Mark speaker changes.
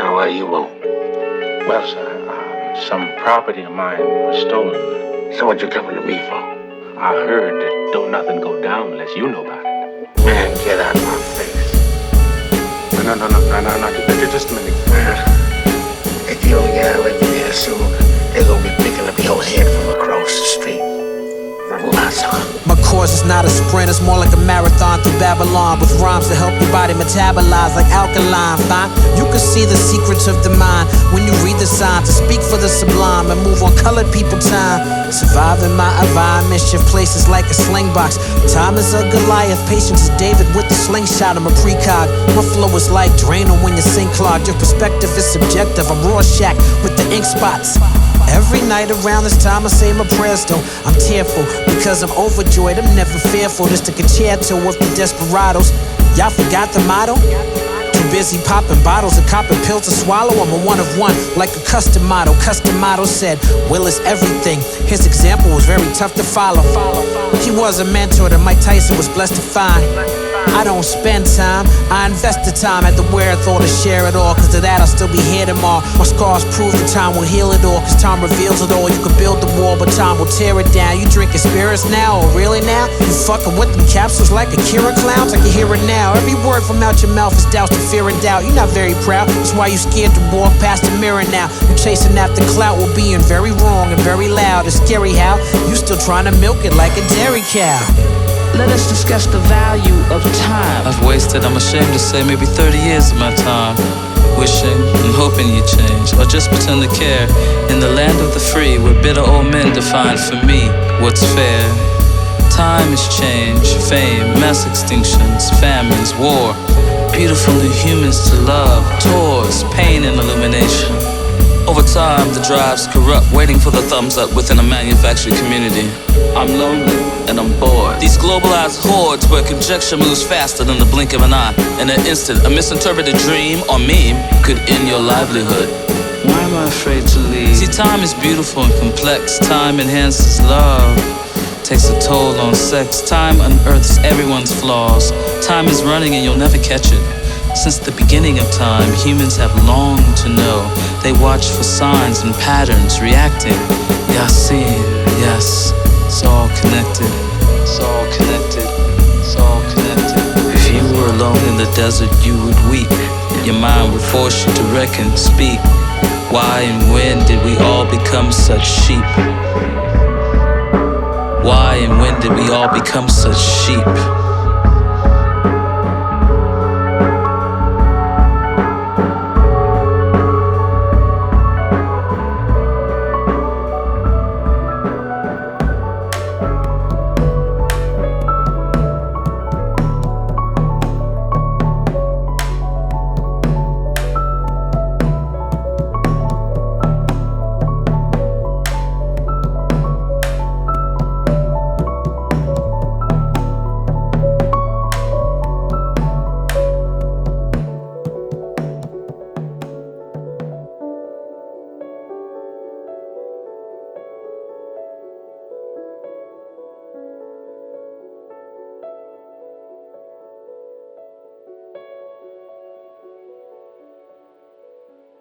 Speaker 1: Now, where you will?
Speaker 2: Well, sir, some property of mine was stolen.
Speaker 1: So what you coming to me for?
Speaker 2: I heard that don't nothing go down unless you know about it.
Speaker 1: Man, get out of my face.
Speaker 2: No, just a minute.
Speaker 1: If you don't get out of here soon, they're gonna be picking up your head from across the street.
Speaker 3: My course is not a sprint, it's more like a marathon through Babylon, with rhymes to help your body metabolize like alkaline. Fine, you can see the secrets of the mind when you read the signs, to speak for the sublime and move on colored people time. Surviving my environment, shift places like a sling box. Time is a Goliath, patience is David with the slingshot. I'm a precog, my flow is like Drano when you sink clogged. Your perspective is subjective, I'm Rorschach with the ink spots. Every night around this time I say my prayers though. I'm tearful because I'm overjoyed, I'm never fearful. Just a concerto with the desperados. Y'all forgot the motto? Too busy popping bottles and copping pills to swallow. I'm a one of one, like a custom model. Custom model said, will is everything. His example was very tough to follow. He was a mentor that Mike Tyson was blessed to find. I don't spend time, I invest the time at the wherewithal to share it all. Cause of that I'll still be here tomorrow. My scars prove that time will heal it all. Cause time reveals it all. You can build the wall but time will tear it down. You drinking spirits now, or really now? You fucking with them capsules like Akira clowns? I can hear it now. Every word from out your mouth is doused in fear and doubt. You're not very proud, that's why you scared to walk past the mirror now. You chasing after clout while being very wrong and very loud. It's scary how you still trying to milk it like a dairy cow.
Speaker 4: Let us discuss the value of time.
Speaker 5: I've wasted, I'm ashamed to say, maybe 30 years of my time, wishing and hoping you change, or just pretend to care. In the land of the free, where bitter old men define for me what's fair. Time is change, fame, mass extinctions, famines, war. Beautiful new humans to love, tours, pain and illumination. Over time, the drive's corrupt, waiting for the thumbs up within a manufactured community. I'm lonely and I'm bored. These globalized hordes where conjecture moves faster than the blink of an eye. In an instant, a misinterpreted dream or meme could end your livelihood.
Speaker 4: Why am I afraid to leave?
Speaker 5: See, time is beautiful and complex. Time enhances love, takes a toll on sex. Time unearths everyone's flaws. Time is running and you'll never catch it. Since the beginning of time, humans have longed to know. They watch for signs and patterns, reacting. Yasin, yes, it's all connected. It's all connected. It's all connected. If you were alone in the desert, you would weep. Your mind would force you to reckon, speak. Why and when did we all become such sheep? Why and when did we all become such sheep?